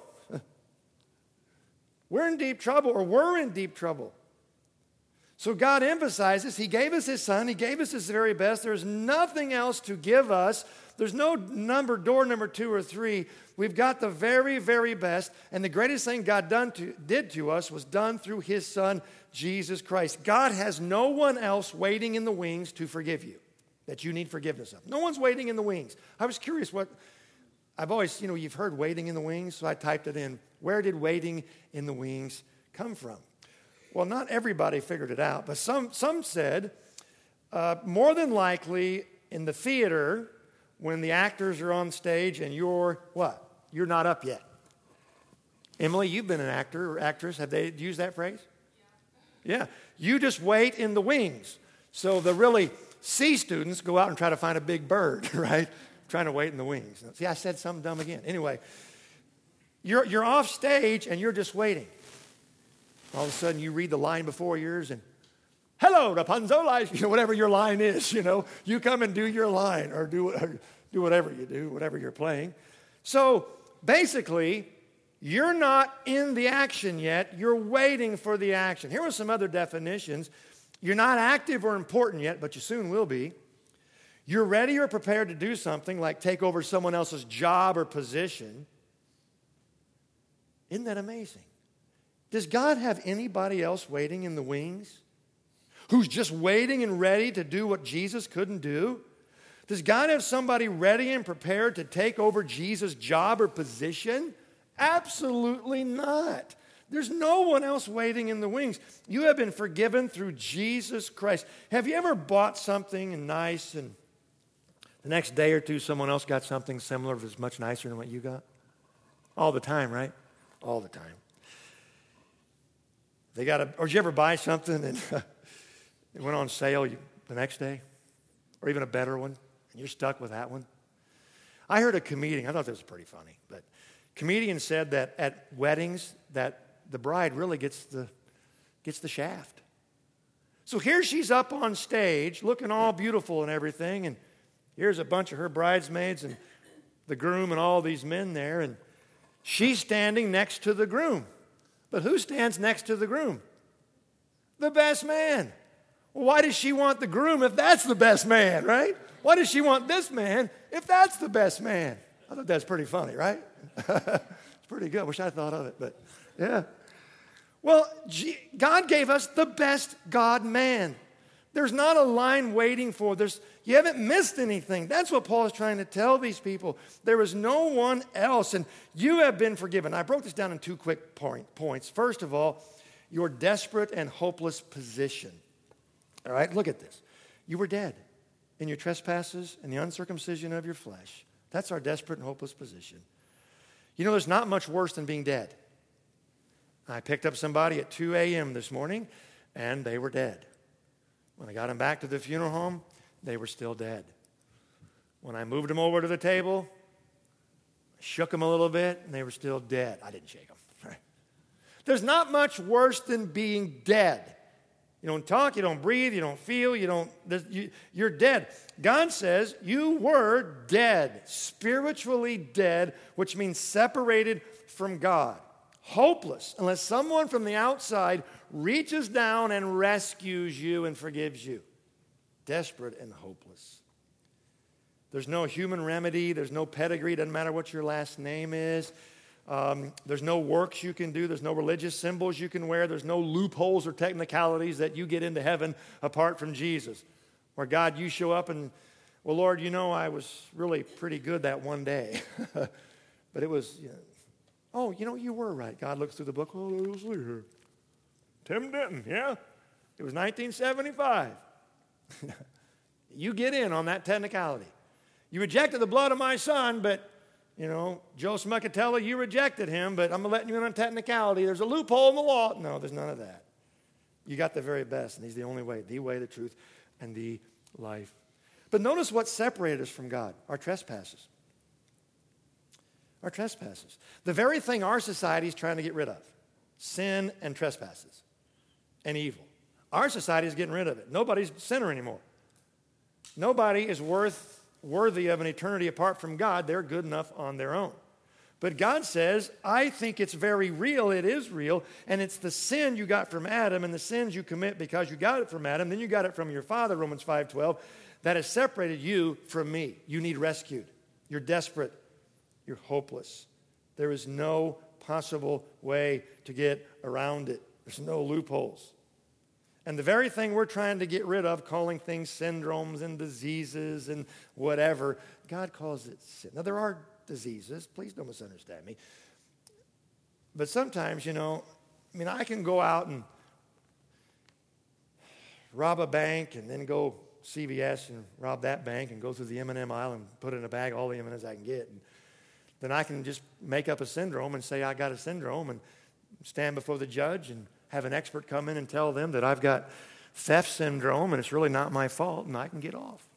We're in deep trouble, or we're in deep trouble. So God emphasizes, he gave us his son, he gave us his very best. There's nothing else to give us. There's no number, door number two or three. We've got the very, very best. And the greatest thing God done to, did to us was done through his son, Jesus Christ. God has no one else waiting in the wings to forgive you that you need forgiveness of. No one's waiting in the wings. I was curious what, I've always, you know, you've heard waiting in the wings, so I typed it in. Where did waiting in the wings come from? Well, not everybody figured it out, but some, some said uh, more than likely in the theater when the actors are on stage and you're, what? You're not up yet. Emily, you've been an actor or actress. Have they used that phrase? Yeah. Yeah. You just wait in the wings. So the really C students go out and try to find a big bird, right? Trying to wait in the wings. See, I said something dumb again. Anyway, you're, you're off stage and you're just waiting. All of a sudden, you read the line before yours, and hello, Rapunzel, you know, whatever your line is, you know, you come and do your line, or do or do whatever you do, whatever you're playing. So basically, you're not in the action yet. You're waiting for the action. Here are some other definitions. You're not active or important yet, but you soon will be. You're ready or prepared to do something like take over someone else's job or position. Isn't that amazing? Does God have anybody else waiting in the wings? Who's just waiting and ready to do what Jesus couldn't do? Does God have somebody ready and prepared to take over Jesus' job or position? Absolutely not. There's no one else waiting in the wings. You have been forgiven through Jesus Christ. Have you ever bought something nice and the next day or two someone else got something similar that's much nicer than what you got? All the time, right? All the time. They got a, or did you ever buy something and it went on sale you, the next day? Or even a better one, and you're stuck with that one? I heard a comedian, I thought this was pretty funny, but comedian said that at weddings that the bride really gets the, gets the shaft. So here she's up on stage looking all beautiful and everything, and here's a bunch of her bridesmaids and the groom and all these men there, and she's standing next to the groom. But who stands next to the groom? The best man. Well, why does she want the groom if that's the best man, right? Why does she want this man if that's the best man? I thought that's pretty funny, right? It's pretty good. I wish I thought of it, but yeah. Well, God gave us the best God-man. There's not a line waiting for. There's, you haven't missed anything. That's what Paul is trying to tell these people. There is no one else, and you have been forgiven. I broke this down in two quick point, points. First of all, your desperate and hopeless position. All right, look at this. You were dead in your trespasses and the uncircumcision of your flesh. That's our desperate and hopeless position. You know, there's not much worse than being dead. I picked up somebody at two a.m. this morning, and they were dead. When I got them back to the funeral home, they were still dead. When I moved them over to the table, I shook them a little bit, and they were still dead. I didn't shake them. Right? There's not much worse than being dead. You don't talk, you don't breathe, you don't feel, you don't, you, you're dead. God says you were dead, spiritually dead, which means separated from God. Hopeless, unless someone from the outside reaches down and rescues you and forgives you. Desperate and hopeless. There's no human remedy. There's no pedigree. Doesn't matter what your last name is. Um, there's no works you can do. There's no religious symbols you can wear. There's no loopholes or technicalities that you get into heaven apart from Jesus. Where God, you show up and, well, Lord, you know, I was really pretty good that one day. But it was, you know, oh, you know, you were right. God looks through the book. Oh, let's see here. Tim Denton, yeah? It was nineteen seventy-five. You get in on that technicality. You rejected the blood of my son, but, you know, Joe Smuckatella, you rejected him, but I'm letting you in on technicality. There's a loophole in the law. No, there's none of that. You got the very best, and he's the only way, the way, the truth, and the life. But notice what separated us from God, our trespasses. Our trespasses. The very thing our society is trying to get rid of. Sin and trespasses and evil. Our society is getting rid of it. Nobody's a sinner anymore. Nobody is worth, worthy of an eternity apart from God. They're good enough on their own. But God says, I think it's very real. It is real. And it's the sin you got from Adam and the sins you commit because you got it from Adam. Then you got it from your father, Romans five twelve, that has separated you from me. You need rescued. You're desperate. You're hopeless. There is no possible way to get around it. There's no loopholes. And the very thing we're trying to get rid of, calling things syndromes and diseases and whatever, God calls it sin. Now, there are diseases. Please don't misunderstand me. But sometimes, you know, I mean, I can go out and rob a bank and then go C V S and rob that bank and go through the M and M aisle and put in a bag all the M and M's I can get. And then I can just make up a syndrome and say I got a syndrome and stand before the judge and have an expert come in and tell them that I've got theft syndrome and it's really not my fault and I can get off.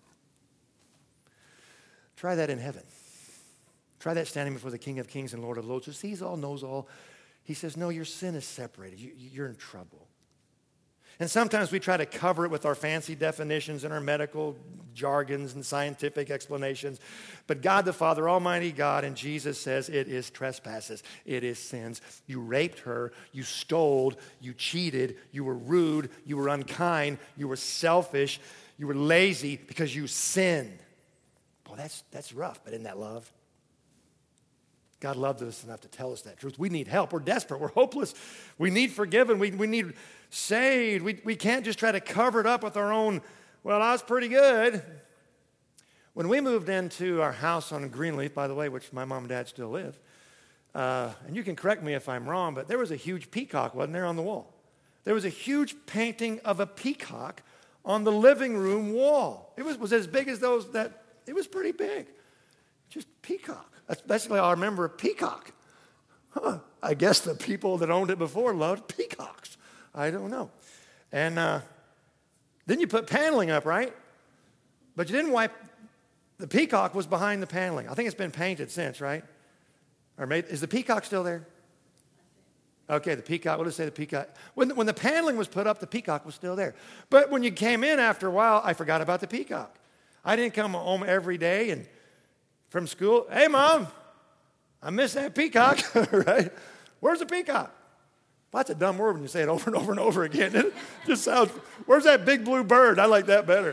Try that in heaven. Try that standing before the King of Kings and Lord of Lords who sees all, knows all. He says, no, your sin is separated. You, you're in trouble. And sometimes we try to cover it with our fancy definitions and our medical jargons and scientific explanations. But God the Father, Almighty God, and Jesus says it is trespasses. It is sins. You raped her. You stole. You cheated. You were rude. You were unkind. You were selfish. You were lazy because you sinned. Boy, that's, that's rough, but isn't that love? God loved us enough to tell us that truth. We need help. We're desperate. We're hopeless. We need forgiven. We, we need saved. We, we can't just try to cover it up with our own, well, I was pretty good. When we moved into our house on Greenleaf, by the way, which my mom and dad still live, uh, and you can correct me if I'm wrong, but there was a huge peacock, wasn't there, on the wall? There was a huge painting of a peacock on the living room wall. It was, was as big as those that, it was pretty big. Just peacock. That's basically all I remember, a peacock. Huh. I guess the people that owned it before loved peacocks. I don't know. And uh, then you put paneling up, right? But you didn't wipe, the peacock was behind the paneling. I think it's been painted since, right? Or made, is the peacock still there? Okay, the peacock, we'll just say the peacock. When, when the paneling was put up, the peacock was still there. But when you came in after a while, I forgot about the peacock. I didn't come home every day and from school, hey, Mom, I miss that peacock, right? Where's the peacock? Well, that's a dumb word when you say it over and over and over again. It just sounds, where's that big blue bird? I like that better.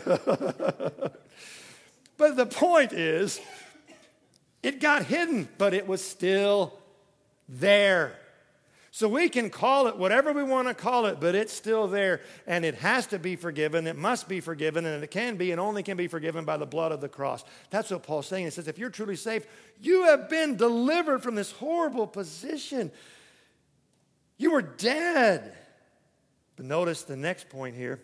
But the point is, it got hidden, but it was still there. So we can call it whatever we want to call it, but it's still there, and it has to be forgiven. It must be forgiven, and it can be and only can be forgiven by the blood of the cross. That's what Paul's saying. He says, if you're truly saved, you have been delivered from this horrible position. You were dead. But notice the next point here,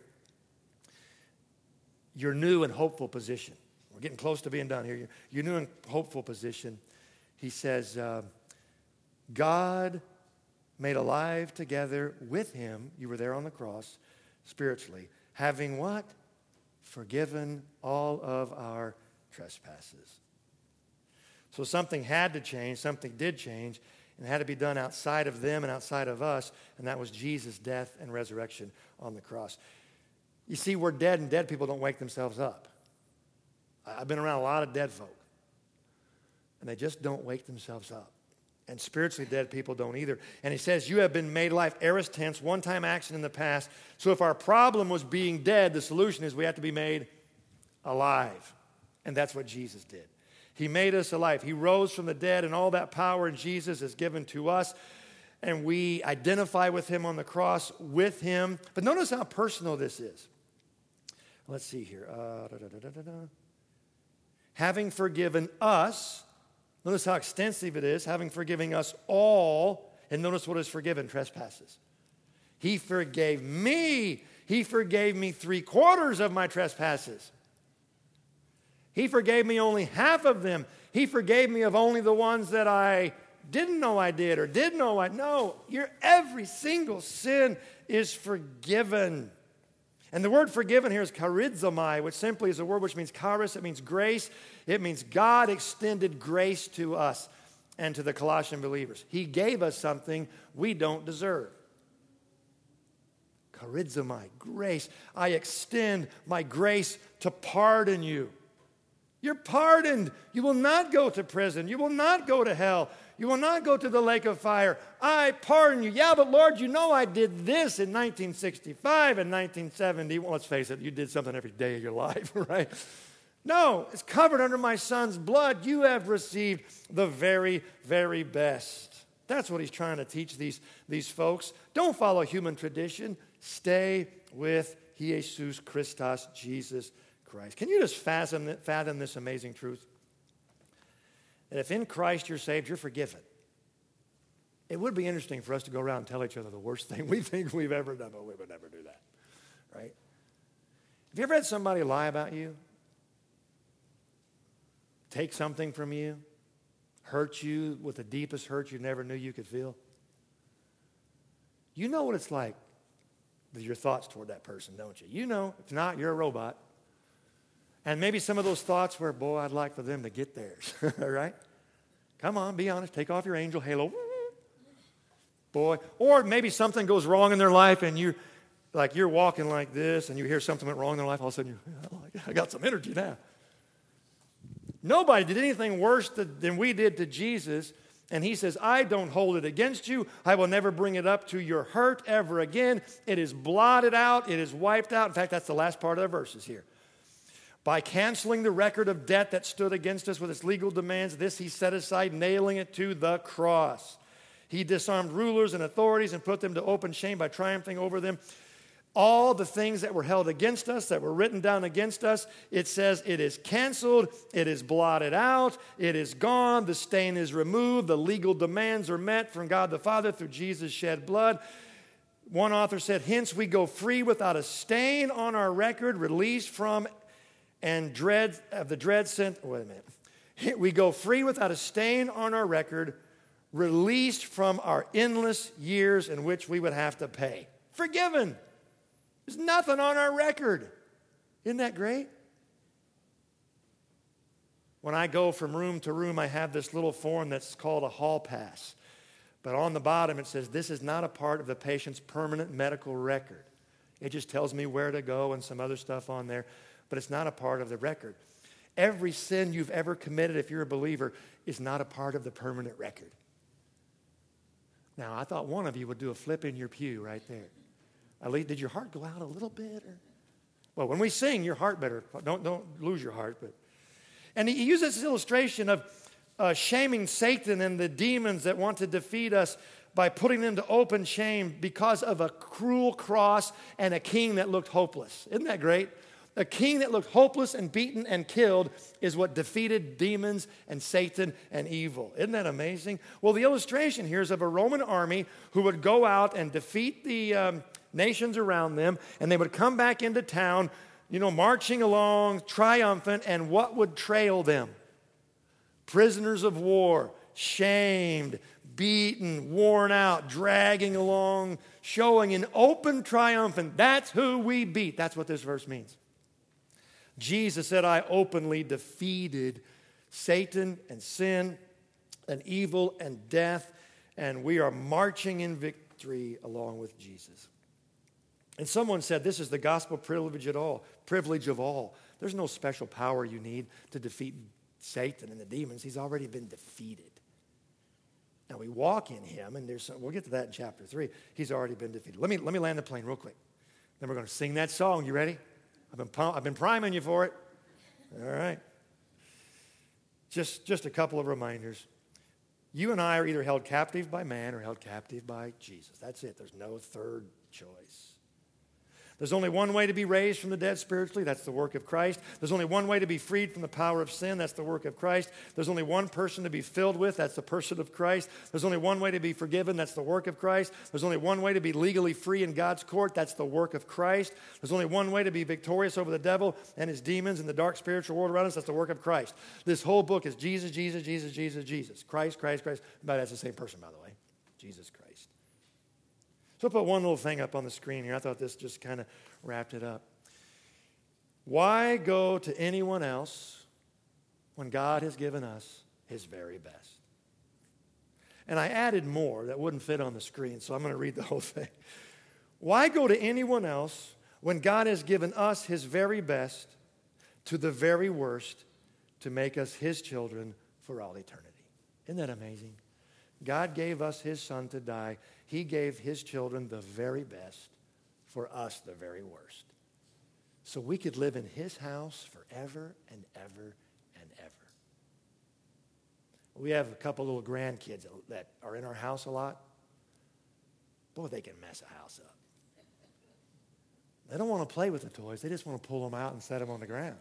your new and hopeful position. We're getting close to being done here. Your new and hopeful position. He says, uh, God made alive together with him, you were there on the cross, spiritually, having what? Forgiven all of our trespasses. So something had to change, something did change, and it had to be done outside of them and outside of us, and that was Jesus' death and resurrection on the cross. You see, we're dead, and dead people don't wake themselves up. I've been around a lot of dead folk, and they just don't wake themselves up. And spiritually dead people don't either. And he says, you have been made alive. Aorist tense, one-time action in the past. So if our problem was being dead, the solution is we have to be made alive. And that's what Jesus did. He made us alive. He rose from the dead, and all that power in Jesus is given to us. And we identify with him on the cross, with him. But notice how personal this is. Let's see here. Uh, da, da, da, da, da. Having forgiven us. Notice how extensive it is, having forgiven us all. And notice what is forgiven, trespasses. He forgave me. He forgave me three quarters of my trespasses. He forgave me only half of them. He forgave me of only the ones that I didn't know I did or did know I... No, your every single sin is forgiven. And the word forgiven here is charizomai, which simply is a word which means charis. It means grace. It means God extended grace to us and to the Colossian believers. He gave us something we don't deserve. Charizomai, grace. I extend my grace to pardon you. You're pardoned. You will not go to prison. You will not go to hell. You will not go to the lake of fire. I pardon you. Yeah, but Lord, you know I did this in nineteen sixty-five and nineteen seventy. Well, let's face it, you did something every day of your life, right? No, it's covered under my son's blood. You have received the very, very best. That's what he's trying to teach these, these folks. Don't follow human tradition. Stay with Jesus Christos, Jesus Christ. Can you just fathom, fathom this amazing truth? That if in Christ you're saved, you're forgiven. It would be interesting for us to go around and tell each other the worst thing we think we've ever done, but we would never do that, right? Have you ever had somebody lie about you? Take something from you? Hurt you with the deepest hurt you never knew you could feel? You know what it's like with your thoughts toward that person, don't you? You know. If not, you're a robot. And maybe some of those thoughts were, boy, I'd like for them to get theirs, right? Come on, be honest. Take off your angel halo. Boy. Or maybe something goes wrong in their life and you, like you're walking like this and you hear something went wrong in their life, all of a sudden you, oh, I got some energy now. Nobody did anything worse than we did to Jesus. And he says, I don't hold it against you. I will never bring it up to your hurt ever again. It is blotted out. It is wiped out. In fact, that's the last part of the verses here. By canceling the record of debt that stood against us with its legal demands, this he set aside, nailing it to the cross. He disarmed rulers and authorities and put them to open shame by triumphing over them. All the things that were held against us, that were written down against us, it says it is canceled, it is blotted out, it is gone, the stain is removed, the legal demands are met from God the Father through Jesus' shed blood. One author said, hence we go free without a stain on our record, released from and dread of the dread sent. Wait a minute. We go free without a stain on our record, released from our endless years in which we would have to pay. Forgiven. There's nothing on our record. Isn't that great? When I go from room to room, I have this little form that's called a hall pass. But on the bottom it says, this is not a part of the patient's permanent medical record. It just tells me where to go and some other stuff on there. But it's not a part of the record. Every sin you've ever committed, if you're a believer, is not a part of the permanent record. Now, I thought one of you would do a flip in your pew right there. At least, did your heart go out a little bit? Or? Well, when we sing, your heart better. Don't, don't lose your heart. But And he uses this illustration of uh, shaming Satan and the demons that want to defeat us by putting them to open shame because of a cruel cross and a king that looked hopeless. Isn't that great? A king that looked hopeless and beaten and killed is what defeated demons and Satan and evil. Isn't that amazing? Well, the illustration here is of a Roman army who would go out and defeat the um, nations around them, and they would come back into town, you know, marching along, triumphant, and what would trail them? Prisoners of war, shamed, beaten, worn out, dragging along, showing an open triumphant. That's who we beat. That's what this verse means. Jesus said, I openly defeated Satan and sin and evil and death, and we are marching in victory along with Jesus. And someone said, this is the gospel privilege at all, privilege of all. There's no special power you need to defeat Satan and the demons. He's already been defeated. Now we walk in him, and there's some, we'll get to that in chapter three. He's already been defeated. Let me, let me land the plane real quick. Then we're going to sing that song. You ready? I've been, I've been priming you for it. All right. Just, just a couple of reminders. You and I are either held captive by man or held captive by Jesus. That's it. There's no third choice. There's only one way to be raised from the dead spiritually. That's the work of Christ. There's only one way to be freed from the power of sin. That's the work of Christ. There's only one person to be filled with. That's the person of Christ. There's only one way to be forgiven. That's the work of Christ. There's only one way to be legally free in God's court. That's the work of Christ. There's only one way to be victorious over the devil and his demons and the dark spiritual world around us. That's the work of Christ. This whole book is Jesus, Jesus, Jesus, Jesus, Jesus. Christ, Christ, Christ. But that's the same person, by the way. Jesus Christ. So I put one little thing up on the screen here. I thought this just kind of wrapped it up. Why go to anyone else when God has given us his very best? And I added more that wouldn't fit on the screen, so I'm going to read the whole thing. Why go to anyone else when God has given us his very best to the very worst to make us his children for all eternity? Isn't that amazing? God gave us his son to die. He gave his children the very best, for us the very worst. So we could live in his house forever and ever and ever. We have a couple little grandkids that are in our house a lot. Boy, they can mess a house up. They don't want to play with the toys. They just want to pull them out and set them on the ground.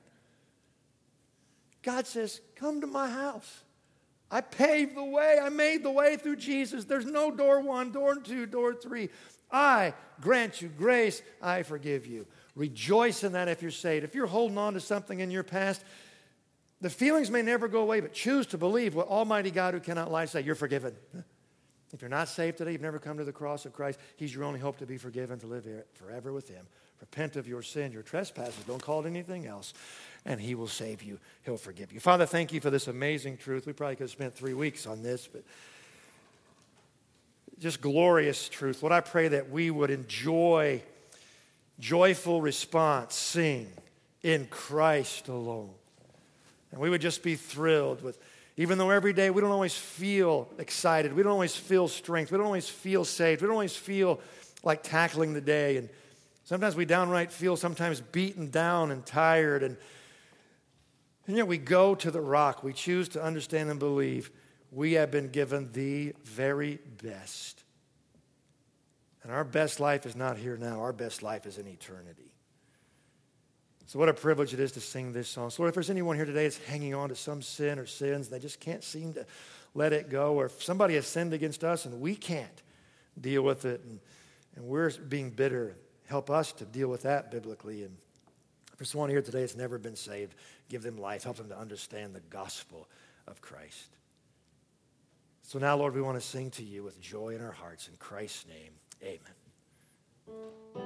God says, come to my house. I paved the way. I made the way through Jesus. There's no door one, door two, door three. I grant you grace. I forgive you. Rejoice in that if you're saved. If you're holding on to something in your past, the feelings may never go away, but choose to believe what Almighty God who cannot lie say. You're forgiven. If you're not saved today, you've never come to the cross of Christ, he's your only hope to be forgiven, to live here forever with him. Repent of your sin, your trespasses. Don't call it anything else. And he will save you. He'll forgive you. Father, thank you for this amazing truth. We probably could have spent three weeks on this, but just glorious truth. Lord, I pray that we would enjoy joyful response, sing in Christ alone. And we would just be thrilled with, even though every day we don't always feel excited, we don't always feel strength, we don't always feel saved, we don't always feel like tackling the day. And sometimes we downright feel sometimes beaten down and tired. And, and yet we go to the rock. We choose to understand and believe we have been given the very best. And our best life is not here now. Our best life is in eternity. So what a privilege it is to sing this song. So Lord, if there's anyone here today that's hanging on to some sin or sins, they just can't seem to let it go, or if somebody has sinned against us and we can't deal with it, and, and we're being bitter, help us to deal with that biblically. And if there's someone here today that's never been saved, give them life. Help them to understand the gospel of Christ. So now, Lord, we want to sing to you with joy in our hearts. In Christ's name, amen.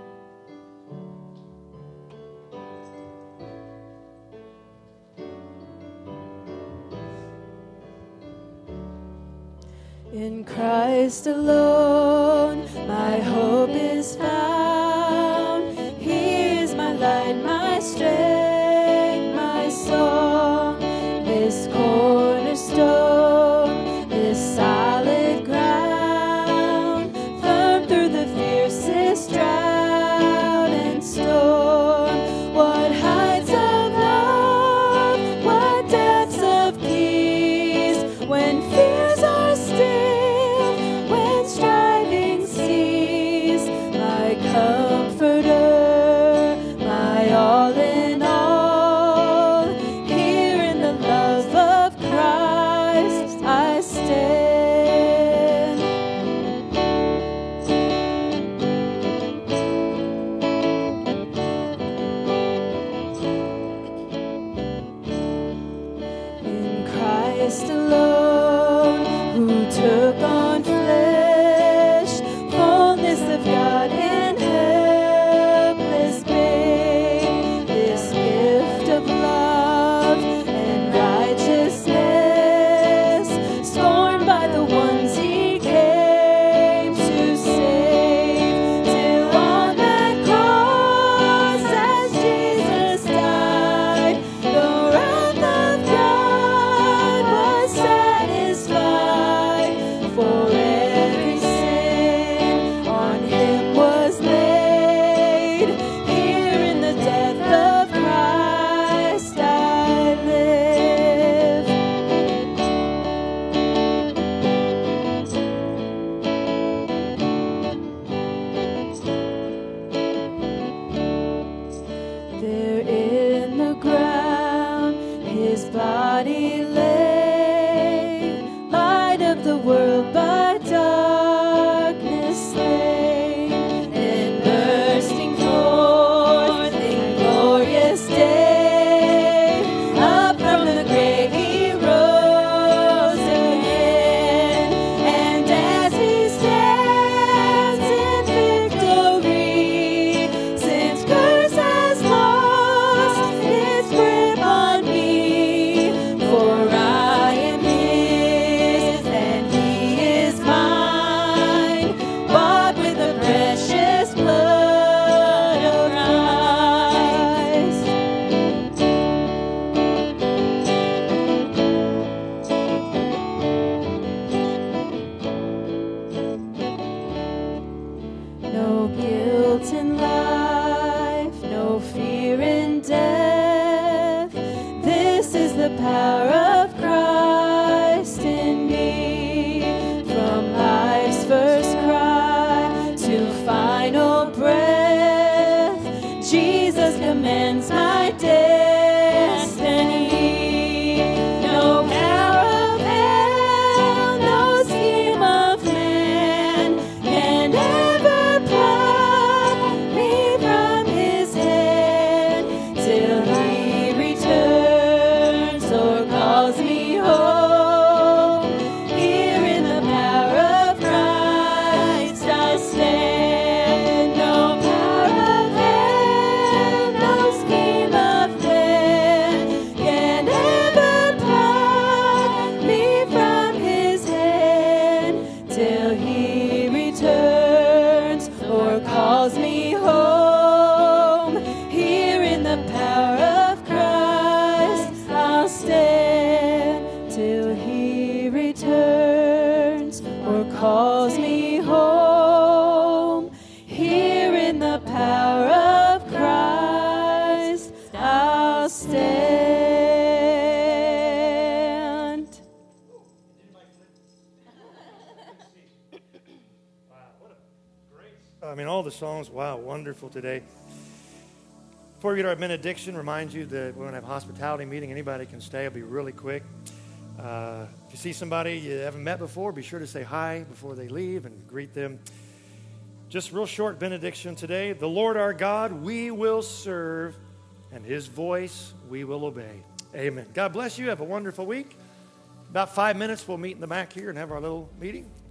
In Christ alone, my hope is found. He is my light, my strength, my song. This cornerstone, this solid ground, firm through the fiercest drought and storm. What heights of love, what depths of peace, when fears are still. For he returns or calls me home, here in the power of Christ I'll stand. I mean, all the songs, wow, wonderful today. Before we get our benediction, remind you that we're going to have a hospitality meeting. Anybody can stay. It'll be really quick. Uh, if you see somebody you haven't met before, be sure to say hi before they leave and greet them. Just real short benediction today. The Lord our God we will serve, and his voice we will obey. Amen. God bless you. Have a wonderful week. About five minutes, we'll meet in the back here and have our little meeting.